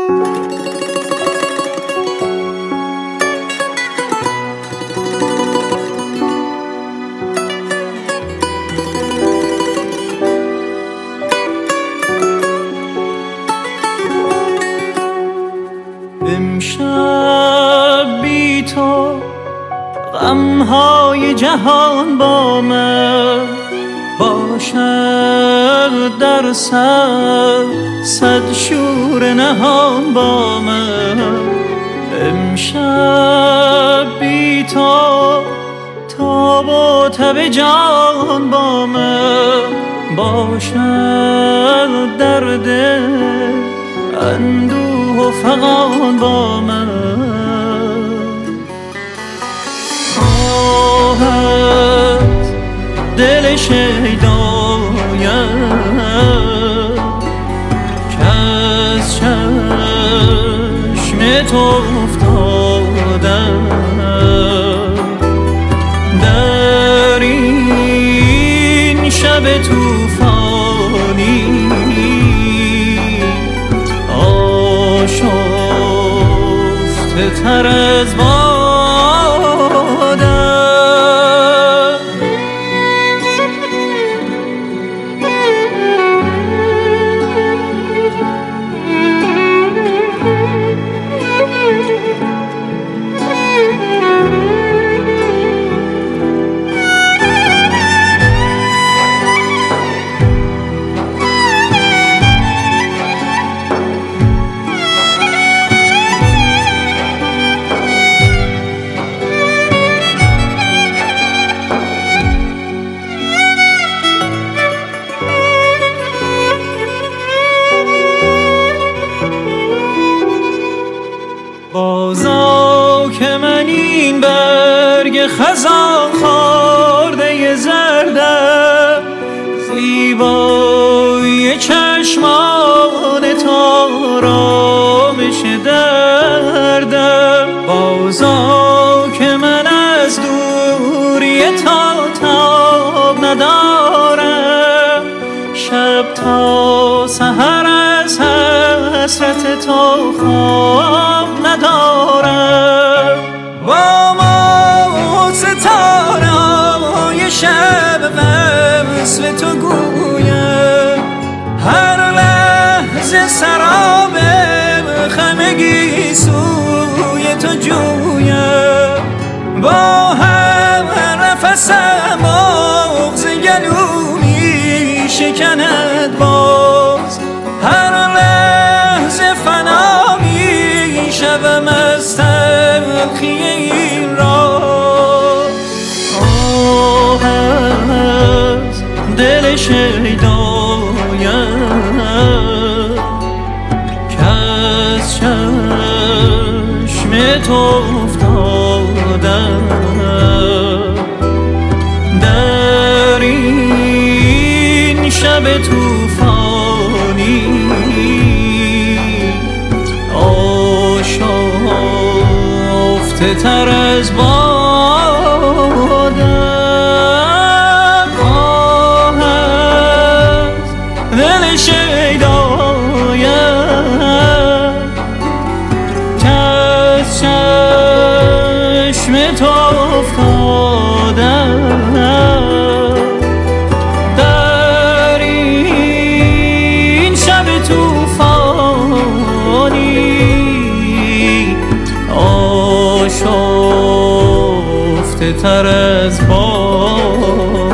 امشب بی تو غمهای جهان با من باشد، در سر صد شور نهان با من. امشب بی تو تاب و تب جان با من باشد، در دل اندوه و فغان با من. آهت دل شیدایم کز چشم تو افتادم، در این شب توفانی آشفته تر از بادم. بازا که من این برگ خزان خورده زردم، زیبایی چشمان آرامش دردم. بازا که من از دوری تا تاب ندارم، شب تا سحر از حسرت تو خواب ندارم. با ما ستاره های شب وصل تو گویم، هر لحظه سراب خمگی سوی تو جویم. با هر نفسم مغز گلو می شکند باز، هر لحظه فنا می شوم از تلخی این راز. آهت دل شیدایم کز چشم تو افتادم، در این شب توفانی آشفته تر از بادم. آهت دل شیدایم کز چشم تو افتادم، در این شب توفانی آشفته تر از باد.